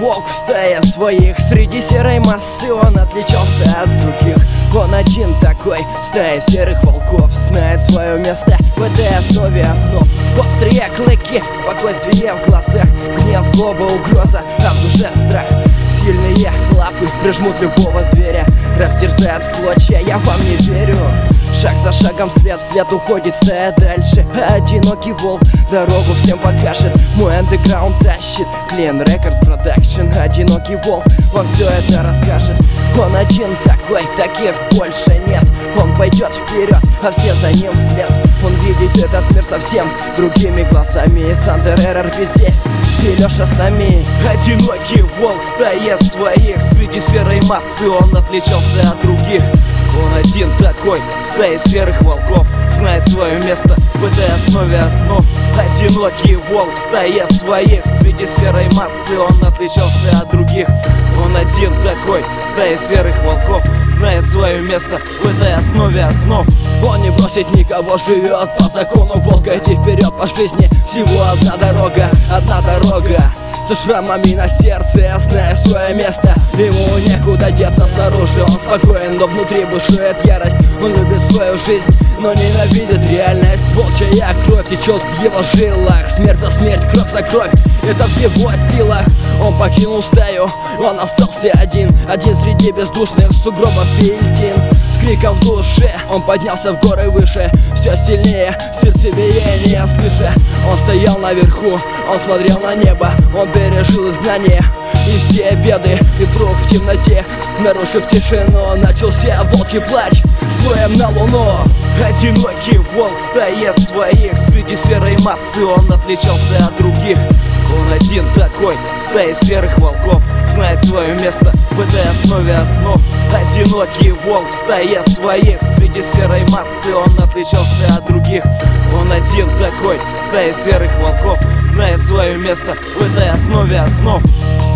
волк в стае своих. Среди серой массы он отличался от других. Он один такой в стае серых волков. Знает свое место в этой основе основ. Острые клыки, спокойствие в глазах, гнев, злоба, угроза, а в душе страх. Сильные лапы прижмут любого зверя, растерзают в клочья, я вам не верю. Шаг за шагом свет в свет уходит стая дальше. Одинокий волк дорогу всем покажет. Мой андеграунд тащит Clean Records Production. Одинокий волк, он все это расскажет. Он один такой, таких больше нет. Он пойдет вперед, а все за ним вслед. Он видит этот мир совсем другими глазами. И Сандер РРБ здесь, и Леша с нами. Одинокий волк в стае своих. Среди серой массы он отличался от других. Он один такой в стае серых волков. Знает свое место в этой основе основ. Одинокий волк в стае своих. Среди серой массы он отличался от других. Он один такой в стае серых волков. Знает свое место в этой основе основ. Он не бросит никого, живет по закону волка. Идти вперед по жизни, всего одна дорога. Одна дорога со шрамами на сердце, зная свое место. Ему некуда деться снаружи, он спокоен, но внутри бушует ярость. Он любит свою жизнь, но ненавидит реальность. Волчья кровь течет в его жилах. Смерть за смерть, кровь за кровь, это в его силах. Он покинул стаю, он остался один. Один среди бездушных сугробов и льдин. С криком в душе он поднялся в горы выше. Все сильнее, сердцебиение слыша. Он стоял наверху, он смотрел на небо. Он пережил изгнание и все беды. И вдруг в темноте, нарушив тишину, начался волчий плач своим на луну. Одинокий волк в стае своих. Среди серой массы он отличался от других. Он один такой в стае серых волков. Знает свое место в этой основе основ. Одинокий волк в стае своих. Среди серой массы он отличался от других. Он один такой в стае серых волков. Знает свое место в этой основе основ.